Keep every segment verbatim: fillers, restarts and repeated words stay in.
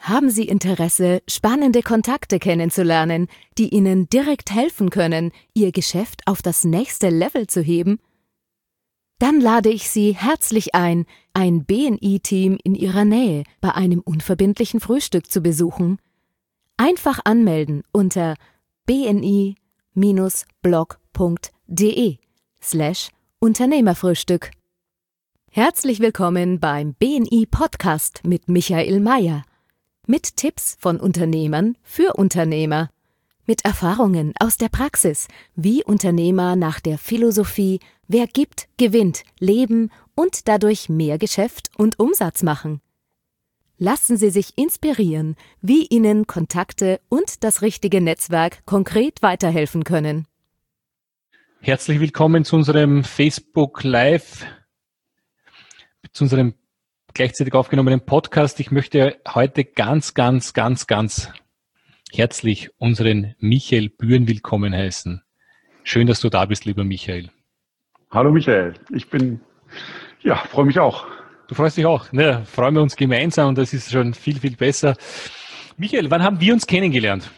Haben Sie Interesse, spannende Kontakte kennenzulernen, die Ihnen direkt helfen können, Ihr Geschäft auf das nächste Level zu heben? Dann lade ich Sie herzlich ein, ein B N I-Team in Ihrer Nähe bei einem unverbindlichen Frühstück zu besuchen. Einfach anmelden unter bni-blog.de slash Unternehmerfrühstück. Herzlich willkommen beim B N I-Podcast mit Michael Mayer. Mit Tipps von Unternehmern für Unternehmer. Mit Erfahrungen aus der Praxis, wie Unternehmer nach der Philosophie „Wer gibt, gewinnt“ leben und dadurch mehr Geschäft und Umsatz machen. Lassen Sie sich inspirieren, wie Ihnen Kontakte und das richtige Netzwerk konkret weiterhelfen können. Herzlich willkommen zu unserem Facebook Live, zu unserem gleichzeitig aufgenommenen Podcast. Ich möchte heute ganz, ganz, ganz, ganz herzlich unseren Michael Bühren willkommen heißen. Schön, dass du da bist, lieber Michael. Hallo Michael, ich bin, ja, freue mich auch. Du freust dich auch, ne? Freuen wir uns gemeinsam und das ist schon viel, viel besser. Michael, wann haben wir uns kennengelernt?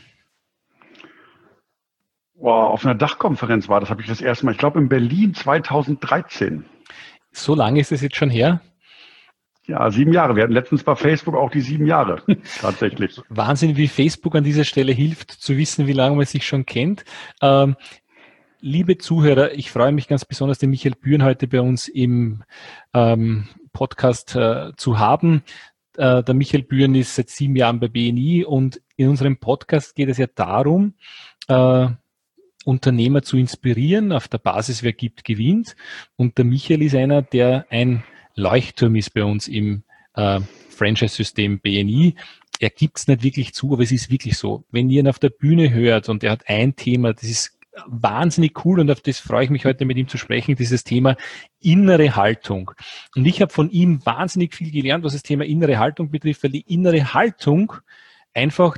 Wow, auf einer Dachkonferenz war das, habe ich das erste Mal, ich glaube in Berlin zweitausenddreizehn. So lange ist es jetzt schon her? Ja, sieben Jahre. Wir hatten letztens bei Facebook auch die sieben Jahre, tatsächlich. Wahnsinn, wie Facebook an dieser Stelle hilft, zu wissen, wie lange man sich schon kennt. Ähm, liebe Zuhörer, ich freue mich ganz besonders, den Michael Bühren heute bei uns im ähm, Podcast äh, zu haben. Äh, der Michael Bühren ist seit sieben Jahren bei B N I und in unserem Podcast geht es ja darum, äh, Unternehmer zu inspirieren, auf der Basis, wer gibt, gewinnt. Und der Michael ist einer, der ein Leuchtturm ist bei uns im äh, Franchise-System B N I. Er gibt es nicht wirklich zu, aber es ist wirklich so. Wenn ihr ihn auf der Bühne hört und er hat ein Thema, das ist wahnsinnig cool und auf das freue ich mich heute mit ihm zu sprechen, dieses Thema innere Haltung. Und ich habe von ihm wahnsinnig viel gelernt, was das Thema innere Haltung betrifft, weil die innere Haltung einfach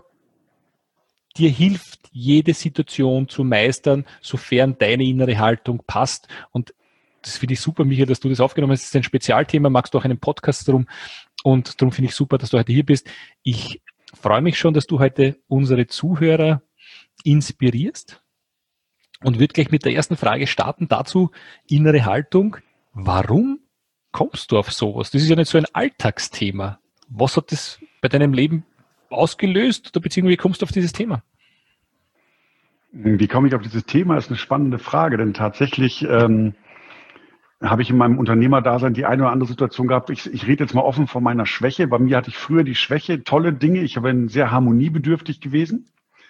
dir hilft, jede Situation zu meistern, sofern deine innere Haltung passt. Und das finde ich super, Michael, dass du das aufgenommen hast. Das ist ein Spezialthema, magst du auch einen Podcast drum. Und darum finde ich super, dass du heute hier bist. Ich freue mich schon, dass du heute unsere Zuhörer inspirierst und würde gleich mit der ersten Frage starten. Dazu innere Haltung. Warum kommst du auf sowas? Das ist ja nicht so ein Alltagsthema. Was hat das bei deinem Leben ausgelöst oder beziehungsweise wie kommst du auf dieses Thema? Wie komme ich auf dieses Thema? Das ist eine spannende Frage, denn tatsächlich ähm, habe ich in meinem Unternehmerdasein die eine oder andere Situation gehabt. Ich, ich rede jetzt mal offen von meiner Schwäche. Bei mir hatte ich früher die Schwäche, tolle Dinge. Ich bin sehr harmoniebedürftig gewesen.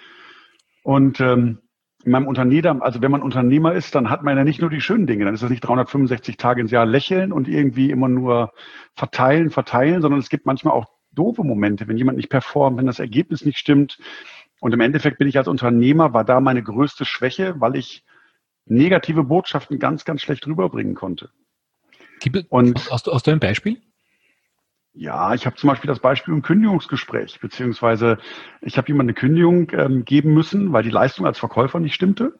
Und ähm, in meinem Unternehmer, also wenn man Unternehmer ist, dann hat man ja nicht nur die schönen Dinge. Dann ist das nicht dreihundertfünfundsechzig Tage ins Jahr lächeln und irgendwie immer nur verteilen, verteilen, sondern es gibt manchmal auch doofe Momente, wenn jemand nicht performt, wenn das Ergebnis nicht stimmt. Und im Endeffekt bin ich als Unternehmer, war da meine größte Schwäche, weil ich negative Botschaften ganz, ganz schlecht rüberbringen konnte. Und hast du, hast du ein Beispiel? Ja, ich habe zum Beispiel das Beispiel im Kündigungsgespräch, beziehungsweise ich habe jemand eine Kündigung ähm, geben müssen, weil die Leistung als Verkäufer nicht stimmte.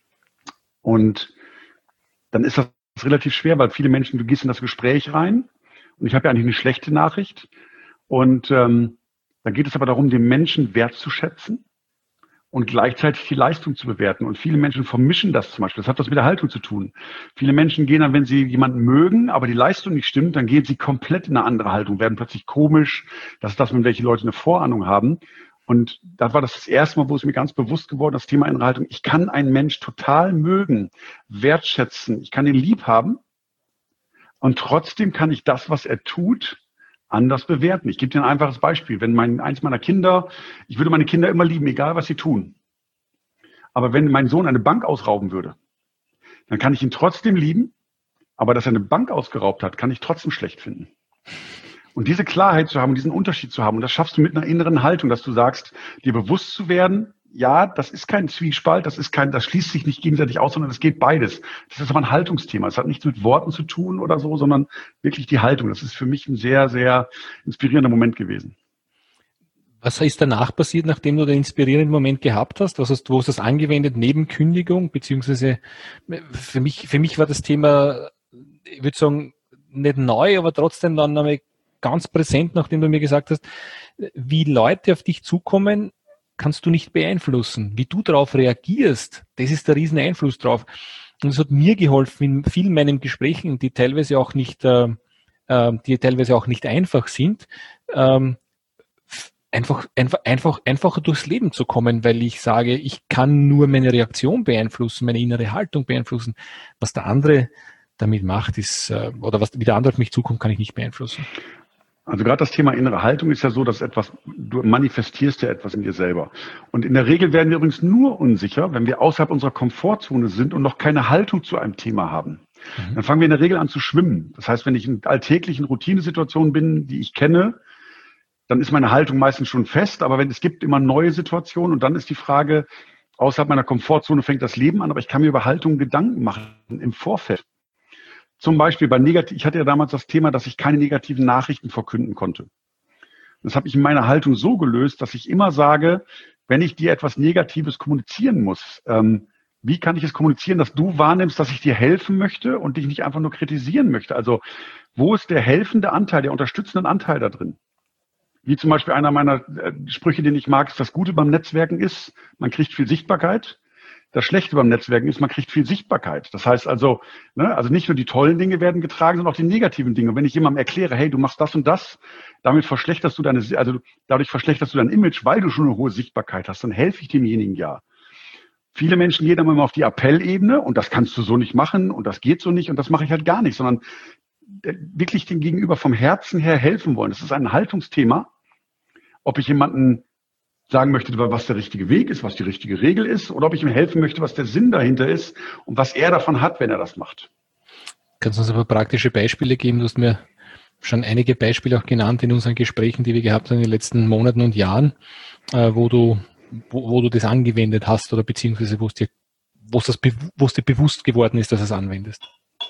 Und dann ist das relativ schwer, weil viele Menschen, du gehst in das Gespräch rein und ich habe ja eigentlich eine schlechte Nachricht. Und ähm, dann geht es aber darum, den Menschen wertzuschätzen und gleichzeitig die Leistung zu bewerten. Und viele Menschen vermischen das zum Beispiel. Das hat was mit der Haltung zu tun. Viele Menschen gehen dann, wenn sie jemanden mögen, aber die Leistung nicht stimmt, dann gehen sie komplett in eine andere Haltung, werden plötzlich komisch. Das ist das, wenn welche Leute eine Vorahnung haben. Und da war das das erste Mal, wo es mir ganz bewusst geworden ist, das Thema innere Haltung. Ich kann einen Mensch total mögen, wertschätzen. Ich kann ihn lieb haben. Und trotzdem kann ich das, was er tut, anders bewerten. Ich gebe dir ein einfaches Beispiel. Wenn mein, eins meiner Kinder, ich würde meine Kinder immer lieben, egal was sie tun. Aber wenn mein Sohn eine Bank ausrauben würde, dann kann ich ihn trotzdem lieben, aber dass er eine Bank ausgeraubt hat, kann ich trotzdem schlecht finden. Und diese Klarheit zu haben, diesen Unterschied zu haben, und das schaffst du mit einer inneren Haltung, dass du sagst, dir bewusst zu werden, ja, das ist kein Zwiespalt, das ist kein, das schließt sich nicht gegenseitig aus, sondern es geht beides. Das ist aber ein Haltungsthema. Es hat nichts mit Worten zu tun oder so, sondern wirklich die Haltung. Das ist für mich ein sehr, sehr inspirierender Moment gewesen. Was ist danach passiert, nachdem du den inspirierenden Moment gehabt hast? Was hast, wo hast du das angewendet neben Kündigung? Beziehungsweise für mich, für mich war das Thema, ich würde sagen, nicht neu, aber trotzdem dann einmal ganz präsent, nachdem du mir gesagt hast, wie Leute auf dich zukommen, kannst du nicht beeinflussen. Wie du darauf reagierst, das ist der riesen Einfluss drauf. Und es hat mir geholfen in vielen meinen Gesprächen, die teilweise auch nicht, äh, die teilweise auch nicht einfach sind, ähm, einfach, einfach, einfach, einfacher durchs Leben zu kommen, weil ich sage, ich kann nur meine Reaktion beeinflussen, meine innere Haltung beeinflussen. Was der andere damit macht, ist, äh, oder was, wie der andere auf mich zukommt, kann ich nicht beeinflussen. Also gerade das Thema innere Haltung ist ja so, dass etwas, du manifestierst ja etwas in dir selber. Und in der Regel werden wir übrigens nur unsicher, wenn wir außerhalb unserer Komfortzone sind und noch keine Haltung zu einem Thema haben. Mhm. Dann fangen wir in der Regel an zu schwimmen. Das heißt, wenn ich in alltäglichen Routinesituationen bin, die ich kenne, dann ist meine Haltung meistens schon fest. Aber wenn es gibt immer neue Situationen und dann ist die Frage, außerhalb meiner Komfortzone fängt das Leben an, aber ich kann mir über Haltung Gedanken machen im Vorfeld. Zum Beispiel bei negativ, ich hatte ja damals das Thema, dass ich keine negativen Nachrichten verkünden konnte. Das habe ich in meiner Haltung so gelöst, dass ich immer sage, wenn ich dir etwas Negatives kommunizieren muss, ähm, wie kann ich es kommunizieren, dass du wahrnimmst, dass ich dir helfen möchte und dich nicht einfach nur kritisieren möchte? Also wo ist der helfende Anteil, der unterstützende Anteil da drin? Wie zum Beispiel einer meiner äh, Sprüche, den ich mag, ist, das Gute beim Netzwerken ist, man kriegt viel Sichtbarkeit. Das Schlechte beim Netzwerken ist, man kriegt viel Sichtbarkeit. Das heißt also, ne, also nicht nur die tollen Dinge werden getragen, sondern auch die negativen Dinge. Und wenn ich jemandem erkläre, hey, du machst das und das, damit verschlechterst du deine, also dadurch verschlechterst du dein Image, weil du schon eine hohe Sichtbarkeit hast, dann helfe ich demjenigen ja. Viele Menschen gehen dann immer auf die Appellebene und das kannst du so nicht machen und das geht so nicht und das mache ich halt gar nicht, sondern wirklich dem Gegenüber vom Herzen her helfen wollen. Das ist ein Haltungsthema, ob ich jemanden sagen möchte, was der richtige Weg ist, was die richtige Regel ist, oder ob ich ihm helfen möchte, was der Sinn dahinter ist und was er davon hat, wenn er das macht. Kannst du uns aber praktische Beispiele geben? Du hast mir schon einige Beispiele auch genannt in unseren Gesprächen, die wir gehabt haben in den letzten Monaten und Jahren, äh, wo du, wo, wo du das angewendet hast oder beziehungsweise wo es dir, wo es das, wo es dir bewusst geworden ist, dass du es anwendest.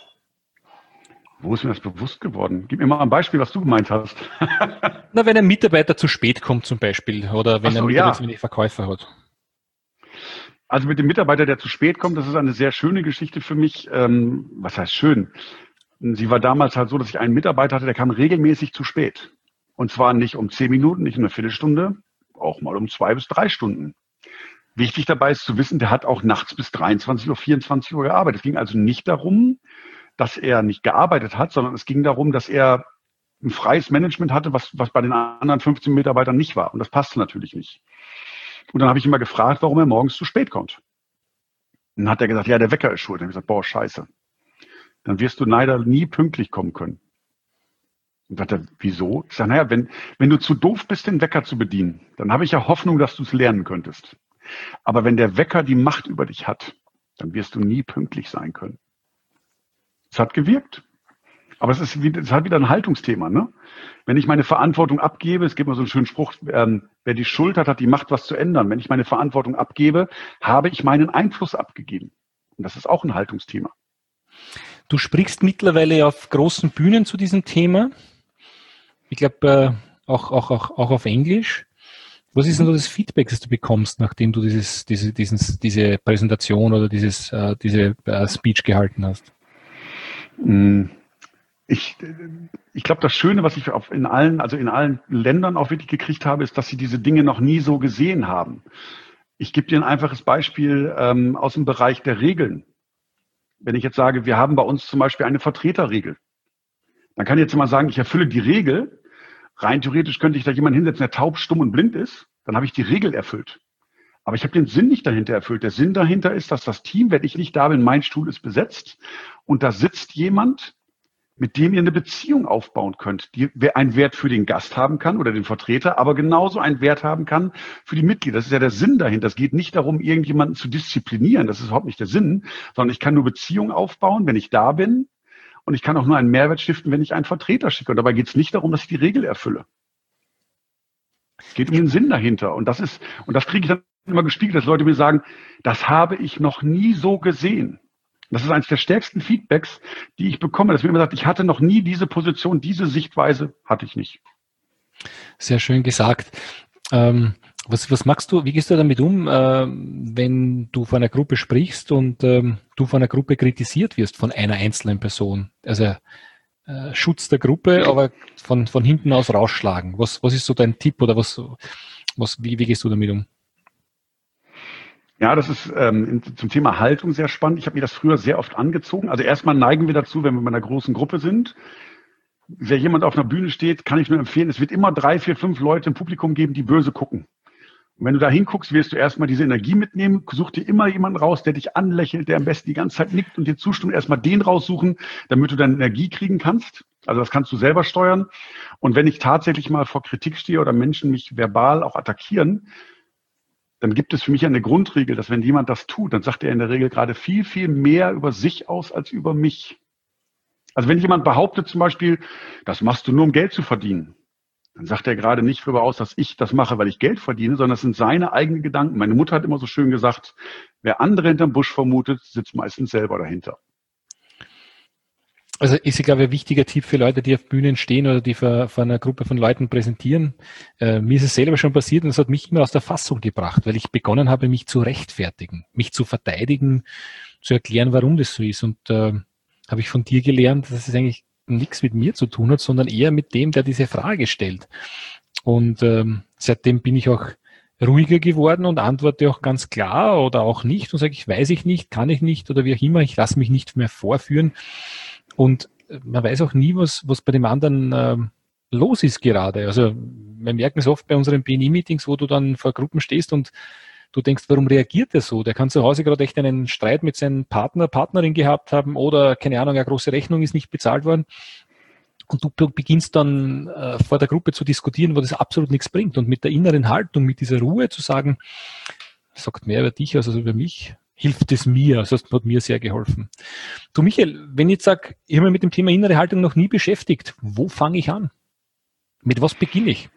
Wo ist mir das bewusst geworden? Gib mir mal ein Beispiel, was du gemeint hast. Na, wenn ein Mitarbeiter zu spät kommt zum Beispiel oder wenn so, ein Mitarbeiter zu wenig Verkäufer hat. Also mit dem Mitarbeiter, der zu spät kommt, das ist eine sehr schöne Geschichte für mich. Ähm, was heißt schön? Sie war damals halt so, dass ich einen Mitarbeiter hatte, der kam regelmäßig zu spät. Und zwar nicht um zehn Minuten, nicht um eine Viertelstunde, auch mal um zwei bis drei Stunden. Wichtig dabei ist zu wissen, der hat auch nachts bis dreiundzwanzig Uhr, vierundzwanzig Uhr gearbeitet. Es ging also nicht darum, dass er nicht gearbeitet hat, sondern es ging darum, dass er ein freies Management hatte, was, was bei den anderen fünfzehn Mitarbeitern nicht war. Und das passte natürlich nicht. Und dann habe ich ihn mal gefragt, warum er morgens zu spät kommt. Und dann hat er gesagt, ja, der Wecker ist schuld. Dann habe ich gesagt, boah, scheiße. Dann wirst du leider nie pünktlich kommen können. Und sagt er, wieso? Ich sage, naja, wenn, wenn du zu doof bist, den Wecker zu bedienen, dann habe ich ja Hoffnung, dass du es lernen könntest. Aber wenn der Wecker die Macht über dich hat, dann wirst du nie pünktlich sein können. Es hat gewirkt. Aber es ist, es hat wieder ein Haltungsthema, ne? Wenn ich meine Verantwortung abgebe, es gibt mal so einen schönen Spruch, ähm, wer die Schuld hat, hat die Macht, was zu ändern. Wenn ich meine Verantwortung abgebe, habe ich meinen Einfluss abgegeben. Und das ist auch ein Haltungsthema. Du sprichst mittlerweile auf großen Bühnen zu diesem Thema. Ich glaube, äh, auch, auch, auch, auch auf Englisch. Was ist denn so das Feedback, das du bekommst, nachdem du dieses, diese, diesen, diese Präsentation oder dieses, äh, diese äh, Speech gehalten hast? Ich, ich glaube, das Schöne, was ich auf in allen, also in allen Ländern auch wirklich gekriegt habe, ist, dass sie diese Dinge noch nie so gesehen haben. Ich gebe dir ein einfaches Beispiel ähm, aus dem Bereich der Regeln. Wenn ich jetzt sage, wir haben bei uns zum Beispiel eine Vertreterregel, dann kann ich jetzt mal sagen, ich erfülle die Regel. Rein theoretisch könnte ich da jemanden hinsetzen, der taub, stumm und blind ist. Dann habe ich die Regel erfüllt. Aber ich habe den Sinn nicht dahinter erfüllt. Der Sinn dahinter ist, dass das Team, wenn ich nicht da bin, mein Stuhl ist besetzt und da sitzt jemand, mit dem ihr eine Beziehung aufbauen könnt, die einen Wert für den Gast haben kann oder den Vertreter, aber genauso einen Wert haben kann für die Mitglieder. Das ist ja der Sinn dahinter. Es geht nicht darum, irgendjemanden zu disziplinieren. Das ist überhaupt nicht der Sinn, sondern ich kann nur Beziehungen aufbauen, wenn ich da bin. Und ich kann auch nur einen Mehrwert stiften, wenn ich einen Vertreter schicke. Und dabei geht es nicht darum, dass ich die Regel erfülle. Es geht um den Sinn dahinter. Und das ist, und das kriege ich dann immer gespiegelt, dass Leute mir sagen, das habe ich noch nie so gesehen. Das ist eines der stärksten Feedbacks, die ich bekomme. Dass mir immer sagt, ich hatte noch nie diese Position, diese Sichtweise hatte ich nicht. Sehr schön gesagt. Ähm, was, was machst du, wie gehst du damit um, äh, wenn du vor einer Gruppe sprichst und ähm, du von einer Gruppe kritisiert wirst von einer einzelnen Person? Also äh, Schutz der Gruppe, aber von, von hinten aus rausschlagen. Was, was ist so dein Tipp oder was, was, wie, wie gehst du damit um? Ja, das ist ähm, zum Thema Haltung sehr spannend. Ich habe mir das früher sehr oft angezogen. Also erstmal neigen wir dazu, wenn wir bei einer großen Gruppe sind. Wer jemand auf einer Bühne steht, kann ich nur empfehlen, es wird immer drei, vier, fünf Leute im Publikum geben, die böse gucken. Und wenn du da hinguckst, wirst du erstmal diese Energie mitnehmen. Such dir immer jemanden raus, der dich anlächelt, der am besten die ganze Zeit nickt und dir zustimmt. Erstmal den raussuchen, damit du deine Energie kriegen kannst. Also das kannst du selber steuern. Und wenn ich tatsächlich mal vor Kritik stehe oder Menschen mich verbal auch attackieren, dann gibt es für mich eine Grundregel, dass wenn jemand das tut, dann sagt er in der Regel gerade viel, viel mehr über sich aus als über mich. Also wenn jemand behauptet zum Beispiel, das machst du nur, um Geld zu verdienen, dann sagt er gerade nicht darüber aus, dass ich das mache, weil ich Geld verdiene, sondern das sind seine eigenen Gedanken. Meine Mutter hat immer so schön gesagt, wer andere hinterm Busch vermutet, sitzt meistens selber dahinter. Also ist, glaube ich, ein wichtiger Tipp für Leute, die auf Bühnen stehen oder die vor, vor einer Gruppe von Leuten präsentieren. Äh, mir ist es selber schon passiert und es hat mich immer aus der Fassung gebracht, weil ich begonnen habe, mich zu rechtfertigen, mich zu verteidigen, zu erklären, warum das so ist. Und äh, habe ich von dir gelernt, dass es eigentlich nichts mit mir zu tun hat, sondern eher mit dem, der diese Frage stellt. Und ähm, seitdem bin ich auch ruhiger geworden und antworte auch ganz klar oder auch nicht und sage, ich weiß ich nicht, kann ich nicht oder wie auch immer, ich lasse mich nicht mehr vorführen. Und man weiß auch nie, was, was bei dem anderen äh, los ist gerade. Also wir merken es oft bei unseren B N I-Meetings, wo du dann vor Gruppen stehst und du denkst, warum reagiert er so? Der kann zu Hause gerade echt einen Streit mit seinem Partner, Partnerin gehabt haben oder, keine Ahnung, eine große Rechnung ist nicht bezahlt worden. Und du beginnst dann äh, vor der Gruppe zu diskutieren, wo das absolut nichts bringt. Und mit der inneren Haltung, mit dieser Ruhe zu sagen, sagt mehr über dich als über mich, hilft es mir. Also das hat mir sehr geholfen. Du Michael, wenn ich jetzt sage, ich habe mich mit dem Thema innere Haltung noch nie beschäftigt, wo fange ich an? Mit was beginne ich?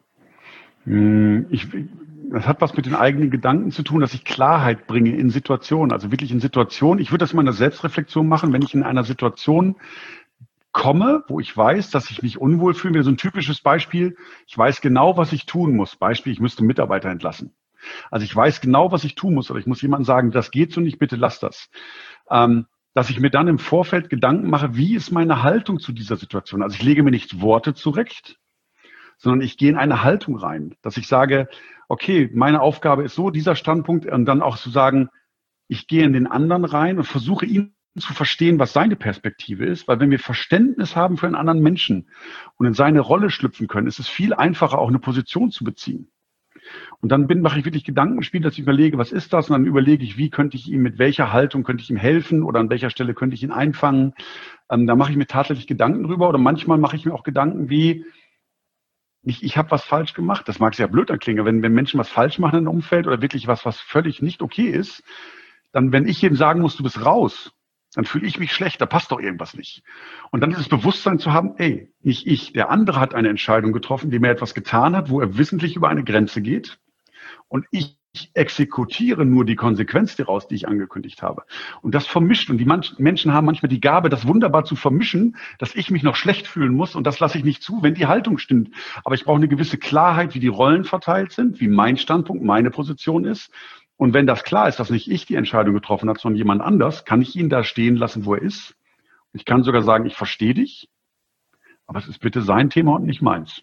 Ich, das hat was mit den eigenen Gedanken zu tun, dass ich Klarheit bringe in Situationen, also wirklich in Situationen. Ich würde das mal in der Selbstreflexion machen, wenn ich in einer Situation komme, wo ich weiß, dass ich mich unwohl fühle. So ein typisches Beispiel, ich weiß genau, was ich tun muss. Beispiel, ich müsste Mitarbeiter entlassen. Also ich weiß genau, was ich tun muss, oder ich muss jemandem sagen, das geht so nicht, bitte lass das. Ähm, dass ich mir dann im Vorfeld Gedanken mache, wie ist meine Haltung zu dieser Situation? Also ich lege mir nicht Worte zurecht, sondern ich gehe in eine Haltung rein, dass ich sage, okay, meine Aufgabe ist so, dieser Standpunkt, und dann auch zu sagen, ich gehe in den anderen rein und versuche ihn zu verstehen, was seine Perspektive ist, weil wenn wir Verständnis haben für einen anderen Menschen und in seine Rolle schlüpfen können, ist es viel einfacher, auch eine Position zu beziehen. Und dann bin, mache ich wirklich Gedankenspiel, dass ich überlege, was ist das? Und dann überlege ich, wie könnte ich ihm, mit welcher Haltung könnte ich ihm helfen oder an welcher Stelle könnte ich ihn einfangen. Ähm, da mache ich mir tatsächlich Gedanken drüber oder manchmal mache ich mir auch Gedanken wie, ich, ich habe was falsch gemacht. Das mag sehr blöd anklingen, wenn, wenn Menschen was falsch machen im Umfeld oder wirklich was, was völlig nicht okay ist, dann, wenn ich jedem sagen muss, du bist raus, dann fühle ich mich schlecht, da passt doch irgendwas nicht. Und dann dieses Bewusstsein zu haben, ey, nicht ich, der andere hat eine Entscheidung getroffen, dem er etwas getan hat, wo er wissentlich über eine Grenze geht. Und ich exekutiere nur die Konsequenz daraus, die ich angekündigt habe. Und das vermischt. Und die Menschen haben manchmal die Gabe, das wunderbar zu vermischen, dass ich mich noch schlecht fühlen muss. Und das lasse ich nicht zu, wenn die Haltung stimmt. Aber ich brauche eine gewisse Klarheit, wie die Rollen verteilt sind, wie mein Standpunkt, meine Position ist. Und wenn das klar ist, dass nicht ich die Entscheidung getroffen habe, sondern jemand anders, kann ich ihn da stehen lassen, wo er ist. Ich kann sogar sagen, ich verstehe dich, aber es ist bitte sein Thema und nicht meins.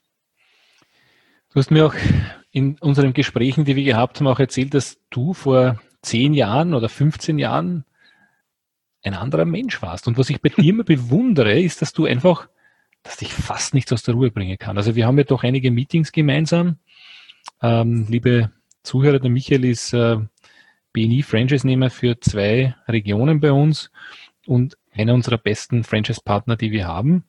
Du hast mir auch in unseren Gesprächen, die wir gehabt haben, auch erzählt, dass du vor zehn Jahren oder fünfzehn Jahren ein anderer Mensch warst. Und was ich bei dir immer bewundere, ist, dass du einfach, dass dich fast nichts aus der Ruhe bringen kann. Also wir haben ja doch einige Meetings gemeinsam. Ähm, liebe Zuhörer, der Michael ist äh, B N I-Franchise-Nehmer für zwei Regionen bei uns und einer unserer besten Franchise-Partner, die wir haben.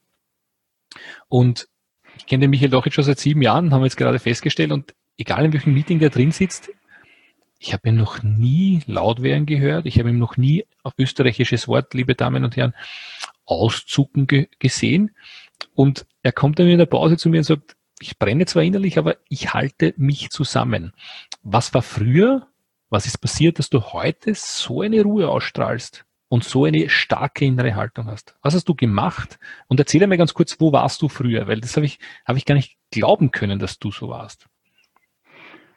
Und ich kenne den Michael doch jetzt schon seit sieben Jahren, haben wir jetzt gerade festgestellt. Und egal in welchem Meeting der drin sitzt, ich habe ihn noch nie laut werden gehört. Ich habe ihn noch nie, auf österreichisches Wort, liebe Damen und Herren, auszucken ge- gesehen. Und er kommt dann in der Pause zu mir und sagt, ich brenne zwar innerlich, aber ich halte mich zusammen. Was war früher? Was ist passiert, dass du heute so eine Ruhe ausstrahlst und so eine starke innere Haltung hast? Was hast du gemacht? Und erzähl mir ganz kurz, wo warst du früher? Weil das habe ich, habe ich gar nicht glauben können, dass du so warst.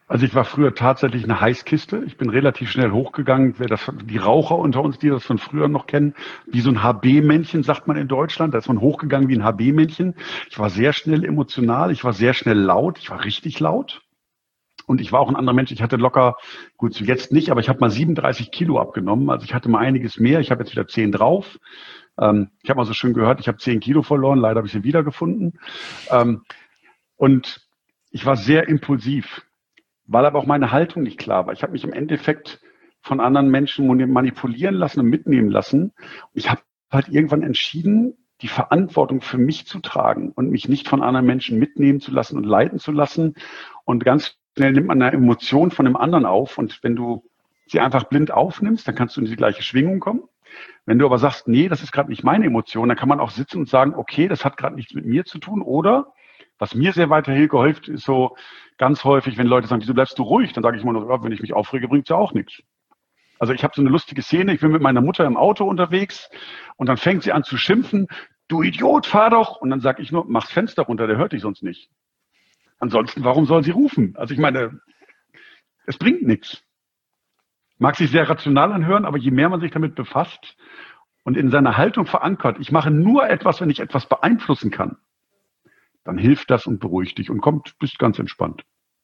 Also ich war früher tatsächlich eine Heißkiste. Ich bin relativ schnell hochgegangen. Wer das, die Raucher unter uns, die das von früher noch kennen, wie so ein H B-Männchen, sagt man in Deutschland. Da ist man hochgegangen wie ein H B-Männchen. Ich war sehr schnell emotional. Ich war sehr schnell laut. Ich war richtig laut. Und ich war auch ein anderer Mensch. Ich hatte locker, gut, jetzt nicht, aber ich habe mal siebenunddreißig Kilo abgenommen. Also ich hatte mal einiges mehr. Ich habe jetzt wieder zehn drauf. Ähm, ich habe mal so schön gehört, ich habe zehn Kilo verloren. Leider habe ich sie wiedergefunden. Ähm, und ich war sehr impulsiv. Weil aber auch meine Haltung nicht klar war. Ich habe mich im Endeffekt von anderen Menschen manipulieren lassen und mitnehmen lassen. Ich habe halt irgendwann entschieden, die Verantwortung für mich zu tragen und mich nicht von anderen Menschen mitnehmen zu lassen und leiten zu lassen. Und ganz schnell nimmt man eine Emotion von einem anderen auf. Und wenn du sie einfach blind aufnimmst, dann kannst du in die gleiche Schwingung kommen. Wenn du aber sagst, nee, das ist gerade nicht meine Emotion, dann kann man auch sitzen und sagen, okay, das hat gerade nichts mit mir zu tun. Oder, was mir sehr weitergeholfen ist, so ganz häufig, wenn Leute sagen, wieso bleibst du ruhig? Dann sage ich immer nur, ja, wenn ich mich aufrege, bringt es ja auch nichts. Also ich habe so eine lustige Szene, ich bin mit meiner Mutter im Auto unterwegs und dann fängt sie an zu schimpfen, du Idiot, fahr doch. Und dann sage ich nur, mach's Fenster runter, der hört dich sonst nicht. Ansonsten, warum soll sie rufen? Also ich meine, es bringt nichts. Mag sich sehr rational anhören, aber je mehr man sich damit befasst und in seiner Haltung verankert, ich mache nur etwas, wenn ich etwas beeinflussen kann, dann hilft das und beruhigt dich und kommt, bist ganz entspannt.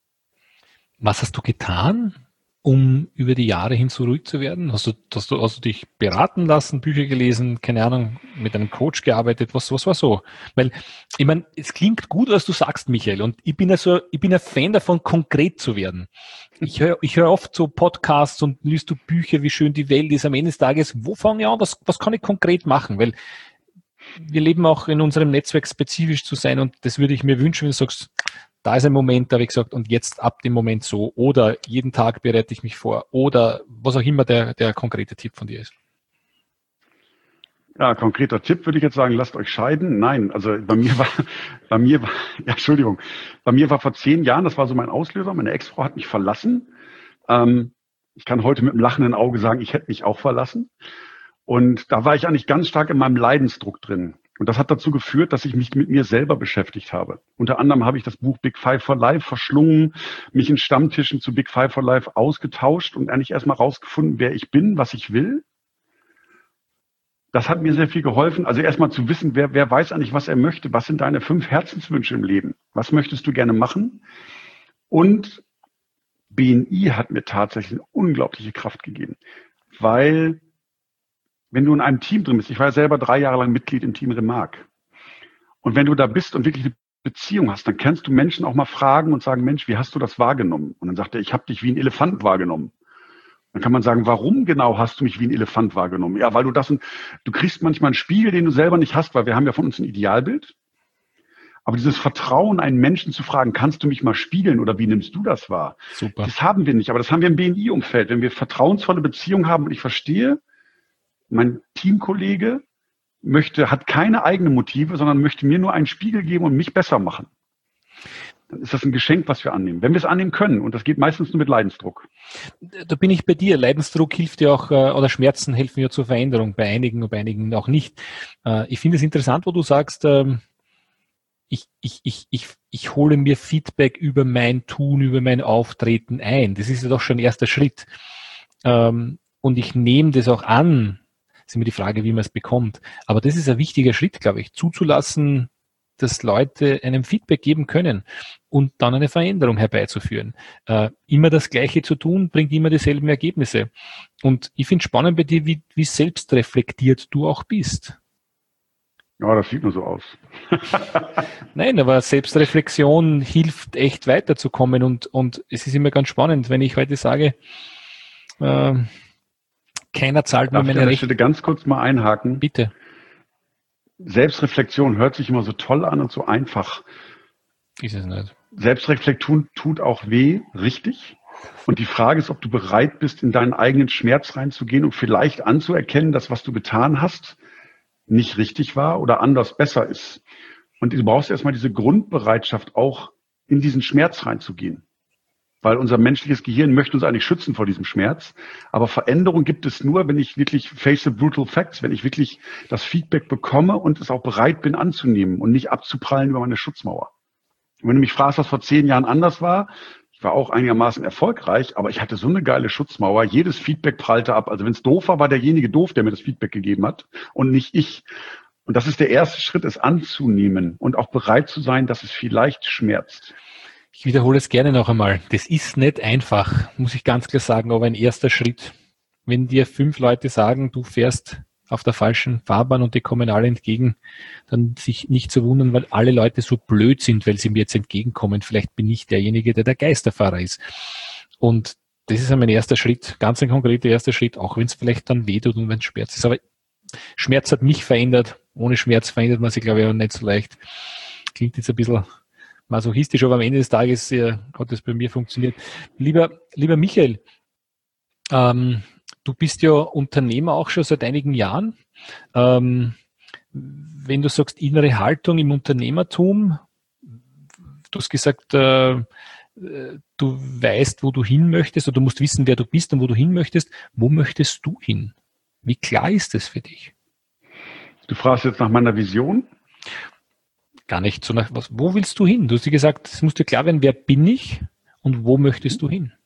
Was hast du getan, um über die Jahre hin so ruhig zu werden? Hast du, hast du, hast du dich beraten lassen, Bücher gelesen, keine Ahnung, mit einem Coach gearbeitet? Was, was war so? Weil, ich meine, es klingt gut, was du sagst, Michael, und ich bin ja so, ich bin ein Fan davon, konkret zu werden. Ich höre, ich höre oft so Podcasts und liest du Bücher, wie schön die Welt ist. Am Ende des Tages, wo fange ich an? Was, was kann ich konkret machen? Weil wir leben auch in unserem Netzwerk spezifisch zu sein und das würde ich mir wünschen, wenn du sagst, da ist ein Moment, da habe ich gesagt, und jetzt ab dem Moment so oder jeden Tag bereite ich mich vor oder was auch immer der, der konkrete Tipp von dir ist. Ja, konkreter Tipp würde ich jetzt sagen, lasst euch scheiden. Nein, also bei mir war, bei mir war, ja, Entschuldigung, bei mir war vor zehn Jahren, das war so mein Auslöser, meine Ex-Frau hat mich verlassen. Ähm, ich kann heute mit einem lachenden Auge sagen, ich hätte mich auch verlassen. Und da war ich eigentlich ganz stark in meinem Leidensdruck drin. Und das hat dazu geführt, dass ich mich mit mir selber beschäftigt habe. Unter anderem habe ich das Buch Big Five for Life verschlungen, mich in Stammtischen zu Big Five for Life ausgetauscht und eigentlich erstmal rausgefunden, wer ich bin, was ich will. Das hat mir sehr viel geholfen. Also erstmal zu wissen, wer, wer weiß eigentlich, was er möchte. Was sind deine fünf Herzenswünsche im Leben? Was möchtest du gerne machen? Und B N I hat mir tatsächlich eine unglaubliche Kraft gegeben, weil wenn du in einem Team drin bist, ich war ja selber drei Jahre lang Mitglied im Team Remarque. Und wenn du da bist und wirklich eine Beziehung hast, dann kannst du Menschen auch mal fragen und sagen, Mensch, wie hast du das wahrgenommen? Und dann sagt er, ich habe dich wie ein Elefant wahrgenommen. Dann kann man sagen, warum genau hast du mich wie ein Elefant wahrgenommen? Ja, weil du das, und du kriegst manchmal einen Spiegel, den du selber nicht hast, weil wir haben ja von uns ein Idealbild. Aber dieses Vertrauen, einen Menschen zu fragen, kannst du mich mal spiegeln oder wie nimmst du das wahr? Super. Das haben wir nicht, aber das haben wir im B N I-Umfeld. Wenn wir vertrauensvolle Beziehungen haben und ich verstehe, mein Teamkollege möchte, hat keine eigenen Motive, sondern möchte mir nur einen Spiegel geben und mich besser machen. Dann ist das ein Geschenk, was wir annehmen. Wenn wir es annehmen können, und das geht meistens nur mit Leidensdruck. Da bin ich bei dir. Leidensdruck hilft ja auch, oder Schmerzen helfen ja zur Veränderung, bei einigen und bei einigen auch nicht. Ich finde es interessant, wo du sagst, ich, ich, ich, ich, ich hole mir Feedback über mein Tun, über mein Auftreten ein. Das ist ja doch schon ein erster Schritt. Und ich nehme das auch an. Das ist immer die Frage, wie man es bekommt. Aber das ist ein wichtiger Schritt, glaube ich, zuzulassen, dass Leute einem Feedback geben können und dann eine Veränderung herbeizuführen. Äh, immer das Gleiche zu tun, bringt immer dieselben Ergebnisse. Und ich finde es spannend bei dir, wie, wie selbstreflektiert du auch bist. Ja, das sieht nur so aus. Nein, aber Selbstreflexion hilft echt weiterzukommen und, und es ist immer ganz spannend, wenn ich heute sage, äh, keiner zahlt mir meine Rechnung. Ich würde ganz kurz mal einhaken. Bitte. Selbstreflexion hört sich immer so toll an und so einfach. Ist es nicht. Selbstreflexion tut auch weh, richtig. Und die Frage ist, ob du bereit bist, in deinen eigenen Schmerz reinzugehen und vielleicht anzuerkennen, dass was du getan hast, nicht richtig war oder anders besser ist. Und du brauchst erstmal diese Grundbereitschaft, auch in diesen Schmerz reinzugehen. Weil unser menschliches Gehirn möchte uns eigentlich schützen vor diesem Schmerz. Aber Veränderung gibt es nur, wenn ich wirklich face the brutal facts, wenn ich wirklich das Feedback bekomme und es auch bereit bin anzunehmen und nicht abzuprallen über meine Schutzmauer. Und wenn du mich fragst, was vor zehn Jahren anders war, war auch einigermaßen erfolgreich, aber ich hatte so eine geile Schutzmauer. Jedes Feedback prallte ab. Also wenn es doof war, war derjenige doof, der mir das Feedback gegeben hat und nicht ich. Und das ist der erste Schritt, es anzunehmen und auch bereit zu sein, dass es vielleicht schmerzt. Ich wiederhole es gerne noch einmal. Das ist nicht einfach, muss ich ganz klar sagen, aber ein erster Schritt. Wenn dir fünf Leute sagen, du fährst auf der falschen Fahrbahn und die kommen alle entgegen, dann sich nicht zu wundern, weil alle Leute so blöd sind, weil sie mir jetzt entgegenkommen. Vielleicht bin ich derjenige, der der Geisterfahrer ist. Und das ist mein erster Schritt, ganz ein konkreter erster Schritt, auch wenn es vielleicht dann wehtut und wenn es Schmerz ist. Aber Schmerz hat mich verändert. Ohne Schmerz verändert man sich, glaube ich, auch nicht so leicht. Klingt jetzt ein bisschen masochistisch, aber am Ende des Tages äh, hat das bei mir funktioniert. Lieber, lieber Michael, ähm, du bist ja Unternehmer auch schon seit einigen Jahren. Ähm, wenn du sagst, innere Haltung im Unternehmertum, du hast gesagt, äh, du weißt, wo du hin möchtest, oder du musst wissen, wer du bist und wo du hin möchtest. Wo möchtest du hin? Wie klar ist das für dich? Du fragst jetzt nach meiner Vision? Gar nicht so nach, was, wo willst du hin? Du hast dir gesagt, es muss dir klar werden, wer bin ich und wo möchtest du hin?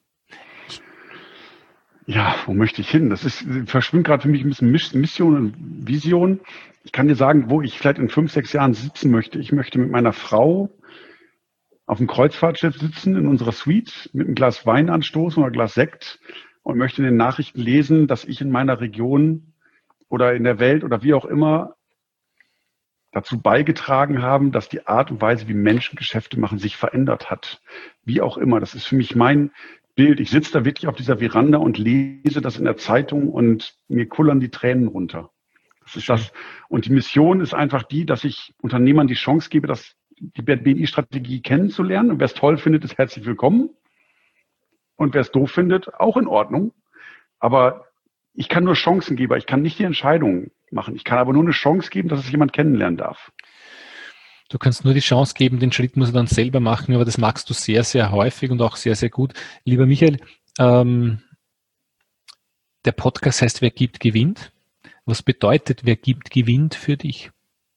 Ja, wo möchte ich hin? Das ist, verschwimmt gerade für mich ein bisschen Mission und Vision. Ich kann dir sagen, wo ich vielleicht in fünf, sechs Jahren sitzen möchte. Ich möchte mit meiner Frau auf dem Kreuzfahrtschiff sitzen, in unserer Suite, mit einem Glas Wein anstoßen oder Glas Sekt und möchte in den Nachrichten lesen, dass ich in meiner Region oder in der Welt oder wie auch immer dazu beigetragen haben, dass die Art und Weise, wie Menschen Geschäfte machen, sich verändert hat. Wie auch immer. Das ist für mich mein Bild. Ich sitze da wirklich auf dieser Veranda und lese das in der Zeitung und mir kullern die Tränen runter. Das ist das. Und die Mission ist einfach die, dass ich Unternehmern die Chance gebe, das, die B N I-Strategie kennenzulernen. Und wer es toll findet, ist herzlich willkommen. Und wer es doof findet, auch in Ordnung. Aber ich kann nur Chancen geben, ich kann nicht die Entscheidungen machen. Ich kann aber nur eine Chance geben, dass es jemand kennenlernen darf. Du kannst nur die Chance geben, den Schritt muss er dann selber machen, aber das magst du sehr, sehr häufig und auch sehr, sehr gut. Lieber Michael, ähm, der Podcast heißt, wer gibt, gewinnt. Was bedeutet, wer gibt, gewinnt für dich?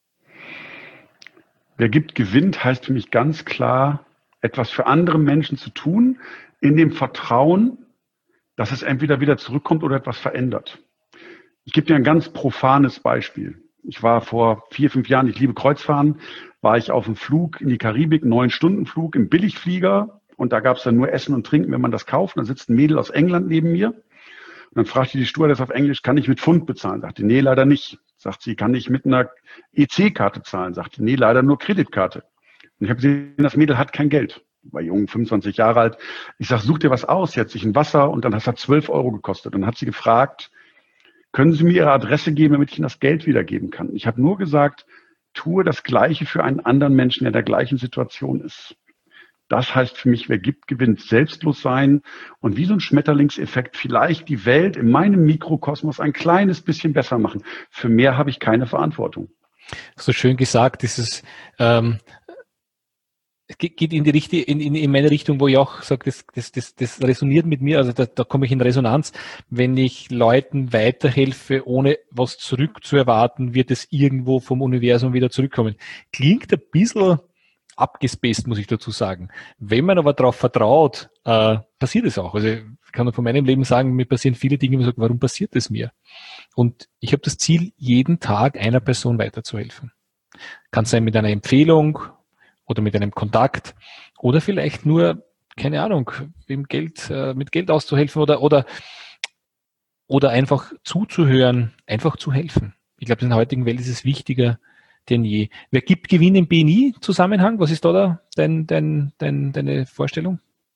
Wer gibt, gewinnt heißt für mich ganz klar, etwas für andere Menschen zu tun, in dem Vertrauen, dass es entweder wieder zurückkommt oder etwas verändert. Ich gebe dir ein ganz profanes Beispiel. Ich war vor vier, fünf Jahren, ich liebe Kreuzfahren, war ich auf einem Flug in die Karibik, neun-Stunden-Flug im Billigflieger und da gab es dann nur Essen und Trinken, wenn man das kauft. Und dann sitzt ein Mädel aus England neben mir und dann fragte die Stewardess auf Englisch, kann ich mit Pfund bezahlen? Sagte, nee, leider nicht. Sagt sie, kann ich mit einer E C-Karte zahlen? Sagte, nee, leider nur Kreditkarte. Und ich habe gesehen, das Mädel hat kein Geld. War jung, fünfundzwanzig Jahre alt. Ich sag, such dir was aus, jetzt sich ein Wasser und dann hat es zwölf Euro gekostet. Und dann hat sie gefragt, können Sie mir Ihre Adresse geben, damit ich Ihnen das Geld wiedergeben kann? Ich habe nur gesagt, tue das Gleiche für einen anderen Menschen, der in der gleichen Situation ist. Das heißt für mich, wer gibt, gewinnt. Selbstlos sein und wie so ein Schmetterlingseffekt vielleicht die Welt in meinem Mikrokosmos ein kleines bisschen besser machen. Für mehr habe ich keine Verantwortung. So schön gesagt, dieses ähm, geht in die Richtung, in, in, in meine Richtung, wo ich auch sage, das, das, das, das resoniert mit mir, also da, da komme ich in Resonanz. Wenn ich Leuten weiterhelfe, ohne was zurückzuerwarten, wird es irgendwo vom Universum wieder zurückkommen. Klingt ein bisschen abgespaced, muss ich dazu sagen. Wenn man aber darauf vertraut, äh, passiert es auch. Also ich kann von meinem Leben sagen, mir passieren viele Dinge, wo ich sage, warum passiert das mir? Und ich habe das Ziel, jeden Tag einer Person weiterzuhelfen. Kann sein mit einer Empfehlung, oder mit einem Kontakt oder vielleicht nur, keine Ahnung, mit Geld, äh, mit Geld auszuhelfen oder, oder, oder einfach zuzuhören, einfach zu helfen. Ich glaube, in der heutigen Welt ist es wichtiger denn je. Wer gibt Gewinn im B N I-Zusammenhang? Was ist da, da dein, dein, dein, deine Vorstellung?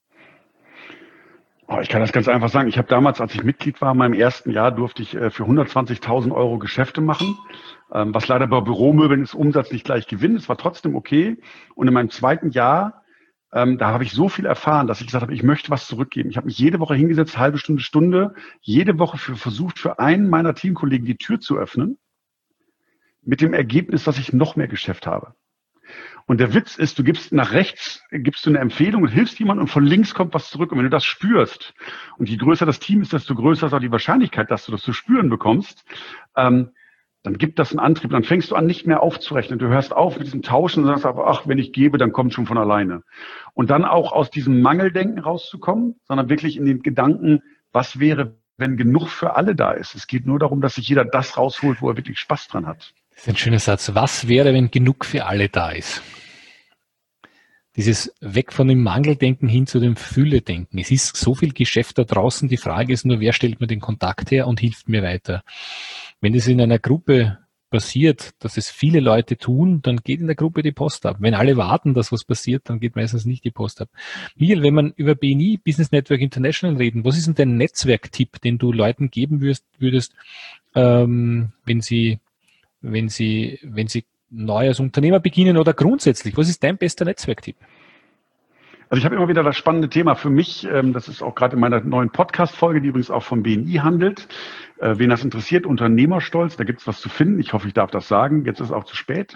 Oh, ich kann das ganz einfach sagen. Ich habe damals, als ich Mitglied war, in meinem ersten Jahr durfte ich äh, für hundertzwanzigtausend Euro Geschäfte machen. Ähm, was leider bei Büromöbeln ist, Umsatz nicht gleich Gewinn. Es war trotzdem okay. Und in meinem zweiten Jahr, ähm, da habe ich so viel erfahren, dass ich gesagt habe, ich möchte was zurückgeben. Ich habe mich jede Woche hingesetzt, halbe Stunde, Stunde, jede Woche für, versucht, für einen meiner Teamkollegen die Tür zu öffnen. Mit dem Ergebnis, dass ich noch mehr Geschäft habe. Und der Witz ist, du gibst nach rechts, gibst du eine Empfehlung und hilfst jemandem und von links kommt was zurück. Und wenn du das spürst, und je größer das Team ist, desto größer ist auch die Wahrscheinlichkeit, dass du das zu spüren bekommst, ähm, dann gibt das einen Antrieb. Dann fängst du an, nicht mehr aufzurechnen. Du hörst auf mit diesem Tauschen und sagst aber, ach, wenn ich gebe, dann kommt schon von alleine. Und dann auch aus diesem Mangeldenken rauszukommen, sondern wirklich in den Gedanken, was wäre, wenn genug für alle da ist. Es geht nur darum, dass sich jeder das rausholt, wo er wirklich Spaß dran hat. Das ist ein schöner Satz. Was wäre, wenn genug für alle da ist? Dieses weg von dem Mangeldenken hin zu dem Fülle-Denken. Es ist so viel Geschäft da draußen. Die Frage ist nur, wer stellt mir den Kontakt her und hilft mir weiter? Wenn es in einer Gruppe passiert, dass es viele Leute tun, dann geht in der Gruppe die Post ab. Wenn alle warten, dass was passiert, dann geht meistens nicht die Post ab. Michael, wenn man über B N I, Business Network International reden, was ist denn dein Netzwerktipp, den du Leuten geben würdest, würdest ähm, wenn sie, wenn sie, wenn sie neu als Unternehmer beginnen oder grundsätzlich? Was ist dein bester Netzwerktipp? Also ich habe immer wieder das spannende Thema für mich, ähm, das ist auch gerade in meiner neuen Podcast-Folge, die übrigens auch vom B N I handelt. Äh, wen das interessiert, Unternehmerstolz, da gibt es was zu finden. Ich hoffe, ich darf das sagen. Jetzt ist es auch zu spät.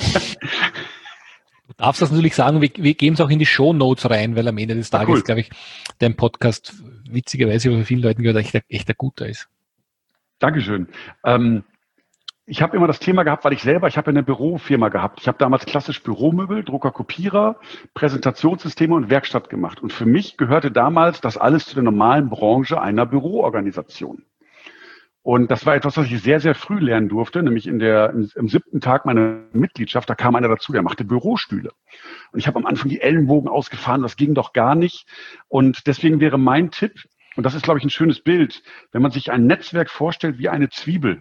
Du darfst das natürlich sagen, wir, wir geben es auch in die Shownotes rein, weil am Ende des Tages, cool. glaube ich, dein Podcast witzigerweise von vielen Leuten gehört, echt, echt ein guter ist. Dankeschön. Ähm, Ich habe immer das Thema gehabt, weil ich selber, ich habe eine Bürofirma gehabt. Ich habe damals klassisch Büromöbel, Drucker, Kopierer, Präsentationssysteme und Werkstatt gemacht. Und für mich gehörte damals das alles zu der normalen Branche einer Büroorganisation. Und das war etwas, was ich sehr, sehr früh lernen durfte, nämlich in der, im, im siebten Tag meiner Mitgliedschaft, da kam einer dazu, der machte Bürostühle. Und ich habe am Anfang die Ellenbogen ausgefahren, das ging doch gar nicht. Und deswegen wäre mein Tipp, und das ist, glaube ich, ein schönes Bild, wenn man sich ein Netzwerk vorstellt wie eine Zwiebel.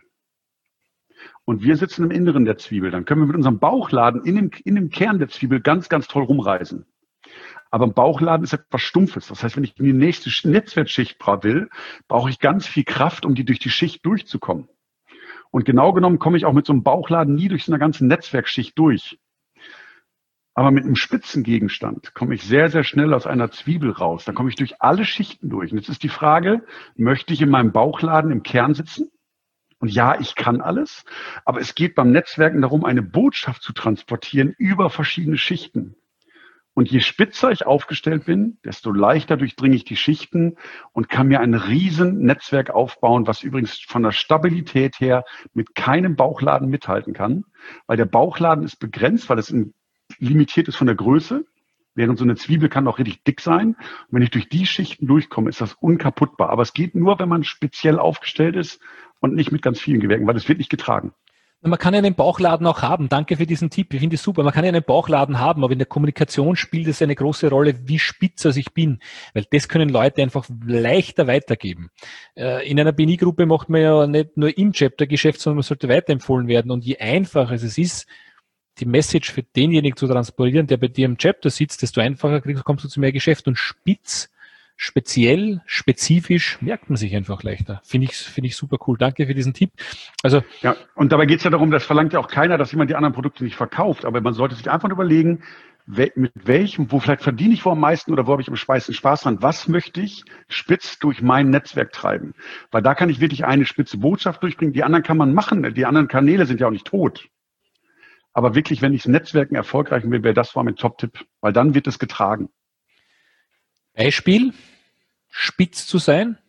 Und wir sitzen im Inneren der Zwiebel, dann können wir mit unserem Bauchladen in dem, in dem Kern der Zwiebel ganz, ganz toll rumreißen. Aber ein Bauchladen ist etwas Stumpfes. Das heißt, wenn ich in die nächste Netzwerkschicht will, brauche ich ganz viel Kraft, um die durch die Schicht durchzukommen. Und genau genommen komme ich auch mit so einem Bauchladen nie durch so eine ganze Netzwerkschicht durch. Aber mit einem Spitzengegenstand komme ich sehr, sehr schnell aus einer Zwiebel raus. Da komme ich durch alle Schichten durch. Und jetzt ist die Frage, möchte ich in meinem Bauchladen im Kern sitzen? Und ja, ich kann alles, aber es geht beim Netzwerken darum, eine Botschaft zu transportieren über verschiedene Schichten. Und je spitzer ich aufgestellt bin, desto leichter durchdringe ich die Schichten und kann mir ein riesen Netzwerk aufbauen, was übrigens von der Stabilität her mit keinem Bauchladen mithalten kann, weil der Bauchladen ist begrenzt, weil es limitiert ist von der Größe, während so eine Zwiebel kann auch richtig dick sein. Und wenn ich durch die Schichten durchkomme, ist das unkaputtbar. Aber es geht nur, wenn man speziell aufgestellt ist und nicht mit ganz vielen Gewerken, weil es wird nicht getragen. Man kann ja einen Bauchladen auch haben. Danke für diesen Tipp. Ich finde es super. Man kann ja einen Bauchladen haben, aber in der Kommunikation spielt es eine große Rolle, wie spitzer ich bin. Weil das können Leute einfach leichter weitergeben. In einer B N I-Gruppe macht man ja nicht nur im Chapter Geschäft, sondern man sollte weiterempfohlen werden. Und je einfacher es ist, die Message für denjenigen zu transportieren, der bei dir im Chapter sitzt, desto einfacher kriegst, kommst du zu mehr Geschäft. Und spitz, speziell, spezifisch merkt man sich einfach leichter. Finde ich, finde ich super cool. Danke für diesen Tipp. Also, ja, und dabei geht es ja darum, das verlangt ja auch keiner, dass jemand die anderen Produkte nicht verkauft. Aber man sollte sich einfach überlegen, mit welchem, wo vielleicht verdiene ich wo am meisten oder wo habe ich am meisten Spaß dran? Was möchte ich spitz durch mein Netzwerk treiben? Weil da kann ich wirklich eine spitze Botschaft durchbringen. Die anderen kann man machen. Die anderen Kanäle sind ja auch nicht tot. Aber wirklich, wenn ich das Netzwerken erfolgreich will, wäre das war mein Top-Tipp, weil dann wird es getragen. Beispiel, spitz zu sein?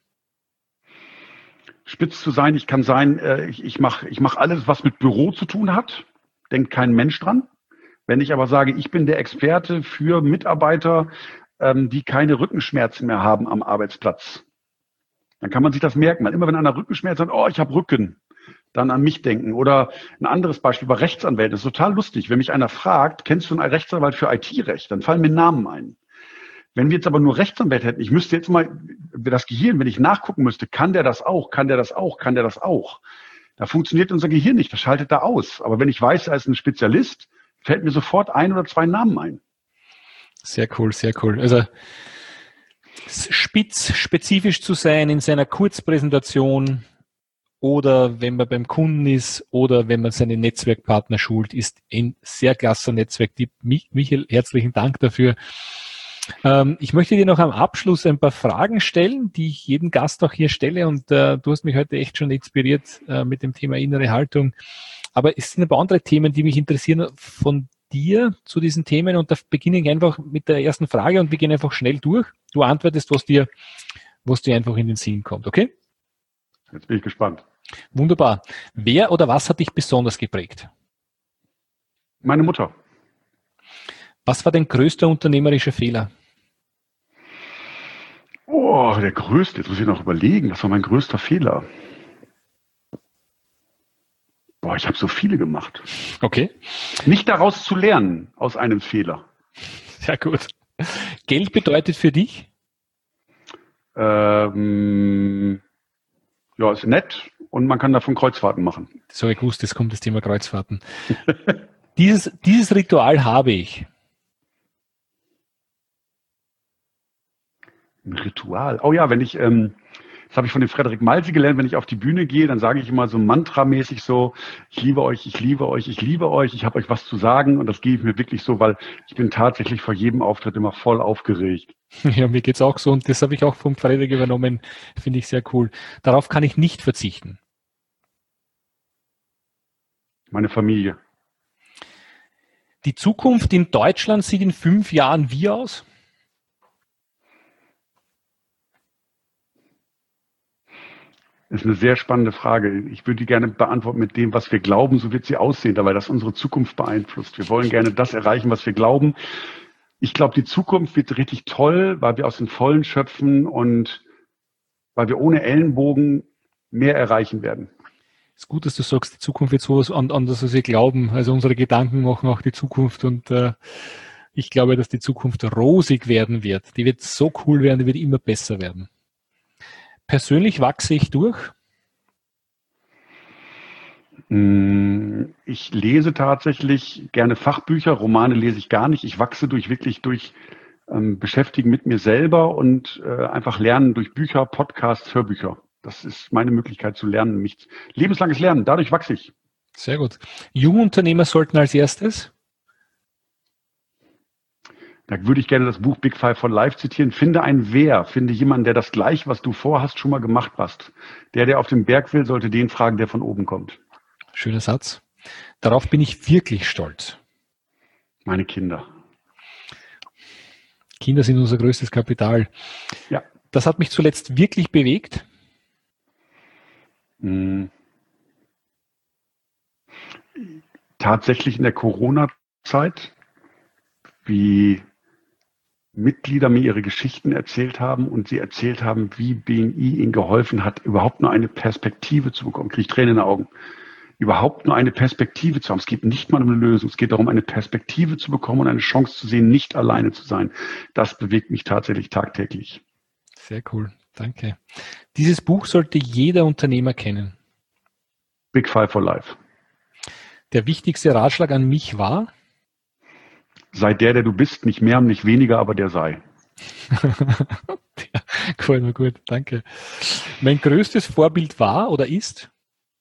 Spitz zu sein, ich kann sein, ich, ich mache ich mach alles, was mit Büro zu tun hat, denkt kein Mensch dran. Wenn ich aber sage, ich bin der Experte für Mitarbeiter, die keine Rückenschmerzen mehr haben am Arbeitsplatz, dann kann man sich das merken. Weil immer wenn einer Rückenschmerzen hat, oh, ich habe Rücken, dann an mich denken. Oder ein anderes Beispiel bei Rechtsanwälten. Das ist total lustig. Wenn mich einer fragt, kennst du einen Rechtsanwalt für I T-Recht? Dann fallen mir Namen ein. Wenn wir jetzt aber nur Rechtsanwälte hätten, ich müsste jetzt mal das Gehirn, wenn ich nachgucken müsste, kann der das auch, kann der das auch, kann der das auch? Da funktioniert unser Gehirn nicht, das schaltet da aus. Aber wenn ich weiß, er ist ein Spezialist, fällt mir sofort ein oder zwei Namen ein. Sehr cool, sehr cool. Also spitz, spezifisch zu sein in seiner Kurzpräsentation oder wenn man beim Kunden ist oder wenn man seine Netzwerkpartner schult, ist ein sehr klasser Netzwerktipp. Michael, herzlichen Dank dafür. Ähm, ich möchte dir noch am Abschluss ein paar Fragen stellen, die ich jedem Gast auch hier stelle und äh, du hast mich heute echt schon inspiriert äh, mit dem Thema innere Haltung. Aber es sind ein paar andere Themen, die mich interessieren von dir zu diesen Themen und da beginne ich einfach mit der ersten Frage und wir gehen einfach schnell durch. Du antwortest, was dir, was dir einfach in den Sinn kommt, okay? Jetzt bin ich gespannt. Wunderbar. Wer oder was hat dich besonders geprägt? Meine Mutter. Was war dein größter unternehmerischer Fehler? Oh, der größte. Jetzt muss ich noch überlegen. Was war mein größter Fehler? Boah, ich habe so viele gemacht. Okay. Nicht daraus zu lernen, aus einem Fehler. Sehr gut. Geld bedeutet für dich? Ähm, ja, ist nett und man kann davon Kreuzfahrten machen. Das habe ich gewusst, jetzt kommt das Thema Kreuzfahrten. dieses, dieses Ritual habe ich. Ein Ritual. Oh ja, wenn ich, ähm, das habe ich von dem Frederik Malsi gelernt, wenn ich auf die Bühne gehe, dann sage ich immer so mantramäßig so, ich liebe euch, ich liebe euch, ich liebe euch, ich habe euch was zu sagen und das gebe ich mir wirklich so, weil ich bin tatsächlich vor jedem Auftritt immer voll aufgeregt. Ja, mir geht's auch so und das habe ich auch vom Frederik übernommen, finde ich sehr cool. Darauf kann ich nicht verzichten. Meine Familie. Die Zukunft in Deutschland sieht in fünf Jahren wie aus? Das ist eine sehr spannende Frage. Ich würde die gerne beantworten mit dem, was wir glauben, so wird sie aussehen, weil das unsere Zukunft beeinflusst. Wir wollen gerne das erreichen, was wir glauben. Ich glaube, die Zukunft wird richtig toll, weil wir aus den Vollen schöpfen und weil wir ohne Ellenbogen mehr erreichen werden. Es ist gut, dass du sagst, die Zukunft wird sowas anders, als wir glauben. Also unsere Gedanken machen auch die Zukunft und äh, ich glaube, dass die Zukunft rosig werden wird. Die wird so cool werden, die wird immer besser werden. Persönlich wachse ich durch? Ich lese tatsächlich gerne Fachbücher, Romane lese ich gar nicht. Ich wachse durch wirklich durch ähm, Beschäftigen mit mir selber und äh, einfach lernen durch Bücher, Podcasts, Hörbücher. Das ist meine Möglichkeit zu lernen, mich lebenslanges Lernen. Dadurch wachse ich. Sehr gut. Jungunternehmer sollten als erstes? Da würde ich gerne das Buch Big Five for Life zitieren. Finde ein Wer, finde jemanden, der das Gleiche, was du vorhast, schon mal gemacht hast. Der, der auf den Berg will, sollte den fragen, der von oben kommt. Schöner Satz. Darauf bin ich wirklich stolz. Meine Kinder. Kinder sind unser größtes Kapital. Ja. Das hat mich zuletzt wirklich bewegt. Hm. Tatsächlich in der Corona-Zeit, wie Mitglieder mir ihre Geschichten erzählt haben und sie erzählt haben, wie B N I ihnen geholfen hat, überhaupt nur eine Perspektive zu bekommen. Kriege ich Tränen in den Augen. Überhaupt nur eine Perspektive zu haben. Es geht nicht mal um eine Lösung. Es geht darum, eine Perspektive zu bekommen und eine Chance zu sehen, nicht alleine zu sein. Das bewegt mich tatsächlich tagtäglich. Sehr cool. Danke. Dieses Buch sollte jeder Unternehmer kennen. Big Five for Life. Der wichtigste Ratschlag an mich war? Sei der, der du bist, nicht mehr und nicht weniger, aber der sei. Ja, gefällt mir gut, danke. Mein größtes Vorbild war oder ist?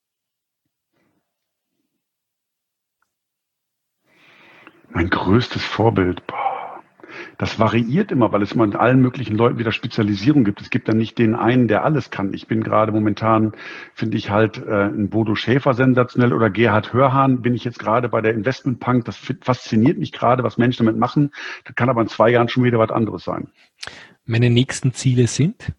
Mein größtes Vorbild, boah, das variiert immer, weil es immer in allen möglichen Leuten wieder Spezialisierung gibt. Es gibt dann nicht den einen, der alles kann. Ich bin gerade momentan, finde ich halt äh, ein Bodo Schäfer sensationell oder Gerhard Hörhan bin ich jetzt gerade bei der Investment Punk. Das fasziniert mich gerade, was Menschen damit machen. Das kann aber in zwei Jahren schon wieder was anderes sein. Meine nächsten Ziele sind?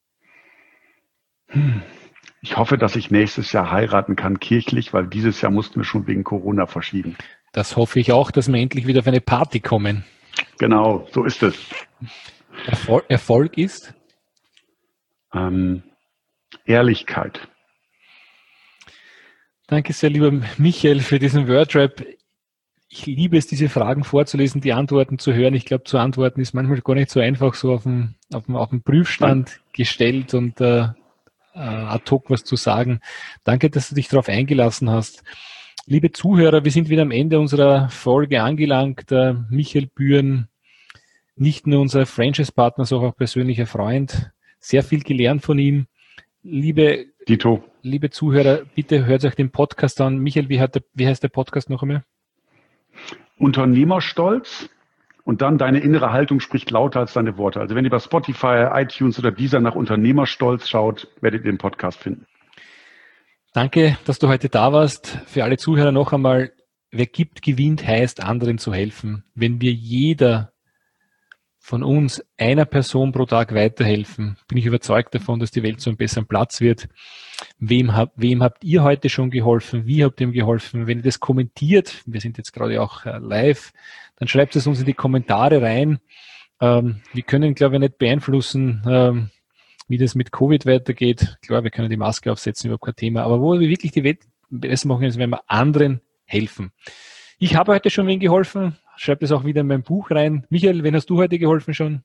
Hm. Ich hoffe, dass ich nächstes Jahr heiraten kann, kirchlich, weil dieses Jahr mussten wir schon wegen Corona verschieben. Das hoffe ich auch, dass wir endlich wieder auf eine Party kommen. Genau, so ist es. Erfolg, Erfolg ist? Ähm, Ehrlichkeit. Danke sehr, lieber Michael, für diesen Wordrap. Ich liebe es, diese Fragen vorzulesen, die Antworten zu hören. Ich glaube, zu antworten ist manchmal gar nicht so einfach, so auf dem, auf dem, auf dem Prüfstand Nein. gestellt und äh, ad hoc was zu sagen. Danke, dass du dich darauf eingelassen hast. Liebe Zuhörer, wir sind wieder am Ende unserer Folge angelangt. Äh, Michael Bühren, nicht nur unser Franchise-Partner, sondern auch persönlicher Freund. Sehr viel gelernt von ihm. Liebe, Dito. liebe Zuhörer, bitte hört euch den Podcast an. Michael, wie, hat der, wie heißt der Podcast noch einmal? Unternehmerstolz und dann deine innere Haltung spricht lauter als deine Worte. Also wenn ihr bei Spotify, iTunes oder Deezer nach Unternehmerstolz schaut, werdet ihr den Podcast finden. Danke, dass du heute da warst. Für alle Zuhörer noch einmal, wer gibt, gewinnt, heißt, anderen zu helfen. Wenn wir jeder von uns einer Person pro Tag weiterhelfen, bin ich überzeugt davon, dass die Welt zu einem besseren Platz wird. Wem, hab, wem habt ihr heute schon geholfen? Wie habt ihr ihm geholfen? Wenn ihr das kommentiert, wir sind jetzt gerade auch äh, live, dann schreibt es uns in die Kommentare rein. Ähm, wir können, glaube ich, nicht beeinflussen, ähm, wie das mit Covid weitergeht. Klar, wir können die Maske aufsetzen, überhaupt kein Thema. Aber wo wir wirklich die Welt besser machen, ist, wenn wir anderen helfen. Ich habe heute schon wen geholfen. Schreibe das auch wieder in mein Buch rein. Michael, wen hast du heute geholfen schon?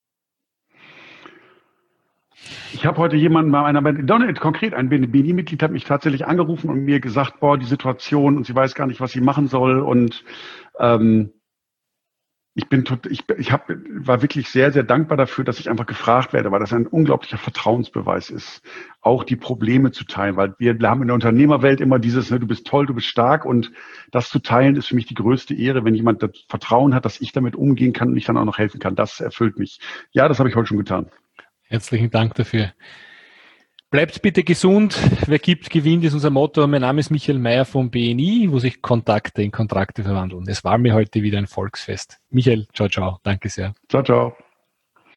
Ich habe heute jemanden bei einer Band, konkret ein B N I-Mitglied hat mich tatsächlich angerufen und mir gesagt, boah, die Situation und sie weiß gar nicht, was sie machen soll. Und ähm, ich bin tot, ich, ich hab, war wirklich sehr, sehr dankbar dafür, dass ich einfach gefragt werde, weil das ein unglaublicher Vertrauensbeweis ist, auch die Probleme zu teilen, weil wir haben in der Unternehmerwelt immer dieses, ne, du bist toll, du bist stark, und das zu teilen ist für mich die größte Ehre, wenn jemand das Vertrauen hat, dass ich damit umgehen kann und ich dann auch noch helfen kann. Das erfüllt mich. Ja, das habe ich heute schon getan. Herzlichen Dank dafür. Bleibt bitte gesund. Wer gibt, gewinnt, ist unser Motto. Mein Name ist Michael Mayer vom B N I, wo sich Kontakte in Kontrakte verwandeln. Es war mir heute wieder ein Volksfest. Michael, ciao, ciao. Danke sehr. Ciao, ciao.